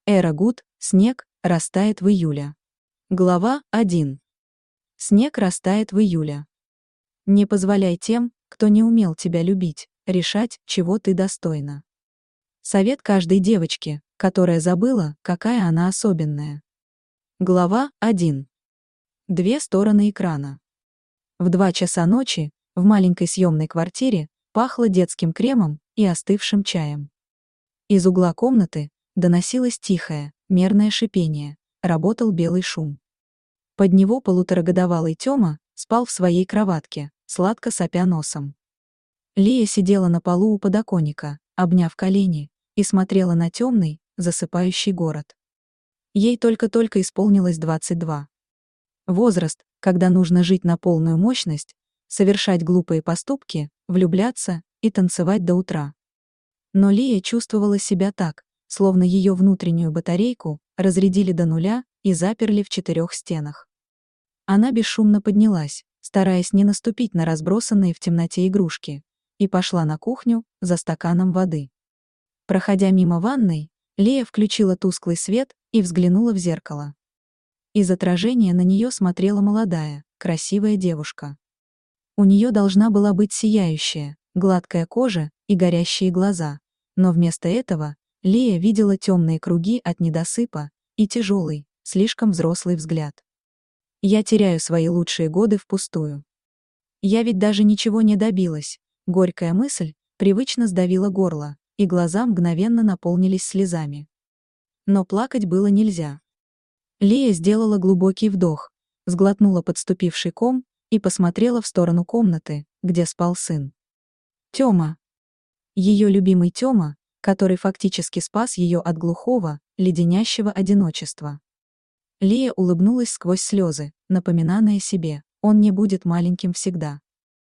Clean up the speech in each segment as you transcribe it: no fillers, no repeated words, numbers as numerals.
Эра Гуд, снег растает в июле. Глава 1. Снег растает в июле. Не позволяй тем, кто не умел тебя любить, решать, чего ты достойна. Совет каждой девочке, которая забыла, какая она особенная. Глава 1. Две стороны экрана. В 2 часа ночи, в маленькой съемной квартире, пахло детским кремом и остывшим чаем. Из угла комнаты доносилось тихое, мерное шипение, работал белый шум. Под него полуторагодовалый Тёма спал в своей кроватке, сладко сопя носом. Лия сидела на полу у подоконника, обняв колени, и смотрела на темный, засыпающий город. Ей только-только исполнилось 22. Возраст, когда нужно жить на полную мощность, совершать глупые поступки, влюбляться и танцевать до утра. Но Лия чувствовала себя так, словно ее внутреннюю батарейку разрядили до нуля и заперли в 4 стенах. Она бесшумно поднялась, стараясь не наступить на разбросанные в темноте игрушки, и пошла на кухню за стаканом воды. Проходя мимо ванной, Лия включила тусклый свет и взглянула в зеркало. Из отражения на нее смотрела молодая, красивая девушка. У нее должна была быть сияющая, гладкая кожа и горящие глаза, но вместо этого Лия видела темные круги от недосыпа и тяжелый, слишком взрослый взгляд. «Я теряю свои лучшие годы впустую. Я ведь даже ничего не добилась», горькая мысль привычно сдавила горло, и глаза мгновенно наполнились слезами. Но плакать было нельзя. Лия сделала глубокий вдох, сглотнула подступивший ком и посмотрела в сторону комнаты, где спал сын. Тёма. Ее любимый Тёма, который фактически спас ее от глухого, леденящего одиночества. Лия улыбнулась сквозь слезы, напоминая себе, он не будет маленьким всегда.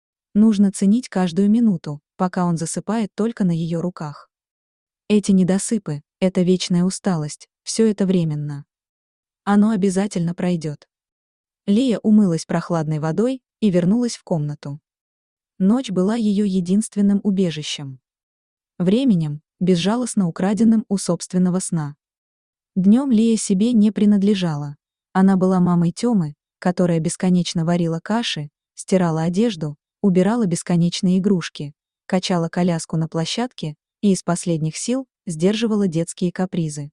Нужно ценить каждую минуту, пока он засыпает только на ее руках. Эти недосыпы, эта вечная усталость, все это временно. Оно обязательно пройдет. Лия умылась прохладной водой и вернулась в комнату. Ночь была ее единственным убежищем. Временем, безжалостно украденным у собственного сна. Днем Лия себе не принадлежала. Она была мамой Тёмы, которая бесконечно варила каши, стирала одежду, убирала бесконечные игрушки, качала коляску на площадке и из последних сил сдерживала детские капризы.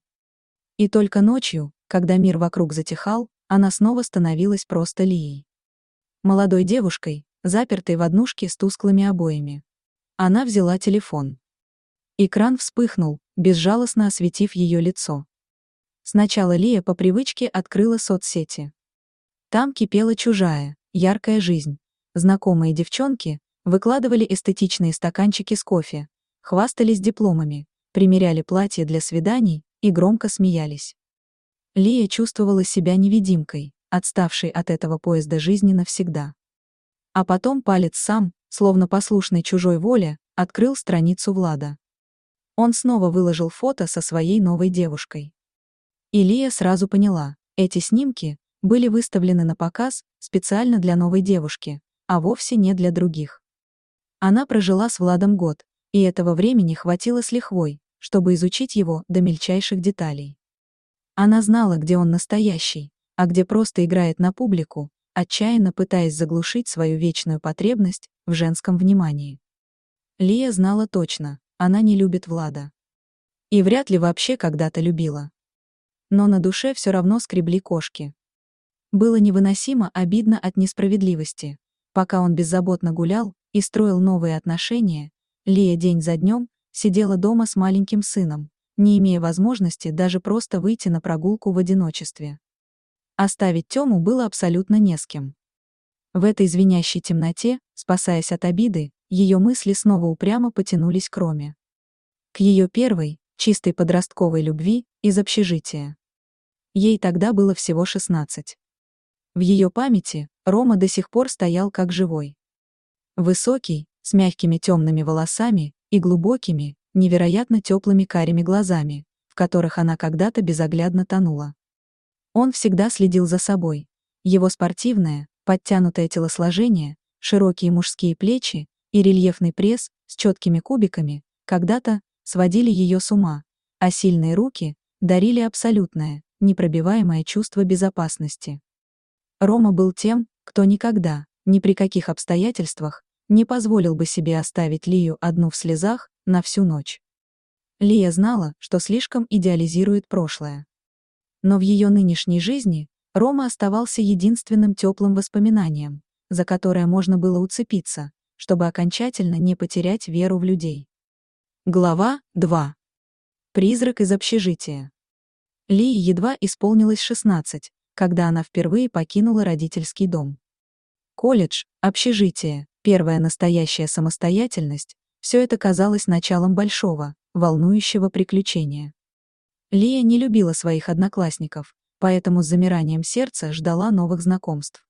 И только ночью, когда мир вокруг затихал, она снова становилась просто Лией. Молодой девушкой, запертой в однушке с тусклыми обоями. Она взяла телефон. Экран вспыхнул, безжалостно осветив ее лицо. Сначала Лия по привычке открыла соцсети. Там кипела чужая, яркая жизнь. Знакомые девчонки выкладывали эстетичные стаканчики с кофе, хвастались дипломами, примеряли платья для свиданий и громко смеялись. Лия чувствовала себя невидимкой, отставшей от этого поезда жизни навсегда. А потом палец сам, словно послушный чужой воле, открыл страницу Влада. Он снова выложил фото со своей новой девушкой. И Лия сразу поняла, эти снимки были выставлены на показ специально для новой девушки, а вовсе не для других. Она прожила с Владом год, и этого времени хватило с лихвой, чтобы изучить его до мельчайших деталей. Она знала, где он настоящий, а где просто играет на публику, отчаянно пытаясь заглушить свою вечную потребность в женском внимании. Лия знала точно, она не любит Влада. И вряд ли вообще когда-то любила. Но на душе все равно скребли кошки. Было невыносимо обидно от несправедливости. Пока он беззаботно гулял и строил новые отношения, Лия день за днем сидела дома с маленьким сыном, не имея возможности даже просто выйти на прогулку в одиночестве. Оставить Тёму было абсолютно не с кем. В этой звенящей темноте, спасаясь от обиды, ее мысли снова упрямо потянулись к Роме. К ее первой, чистой подростковой любви из общежития. Ей тогда было всего 16. В ее памяти Рома до сих пор стоял как живой. Высокий, с мягкими темными волосами и глубокими, невероятно теплыми карими глазами, в которых она когда-то безоглядно тонула. Он всегда следил за собой. Его спортивное, подтянутое телосложение, широкие мужские плечи и рельефный пресс с четкими кубиками когда-то сводили ее с ума, а сильные руки дарили абсолютное, непробиваемое чувство безопасности. Рома был тем, кто никогда, ни при каких обстоятельствах, не позволил бы себе оставить Лию одну в слезах на всю ночь. Лия знала, что слишком идеализирует прошлое. Но в ее нынешней жизни Рома оставался единственным теплым воспоминанием, за которое можно было уцепиться, чтобы окончательно не потерять веру в людей. Глава 2. Призрак из общежития. Лии едва исполнилось 16, когда она впервые покинула родительский дом. Колледж, общежитие, первая настоящая самостоятельность — все это казалось началом большого, волнующего приключения. Лия не любила своих одноклассников, поэтому с замиранием сердца ждала новых знакомств.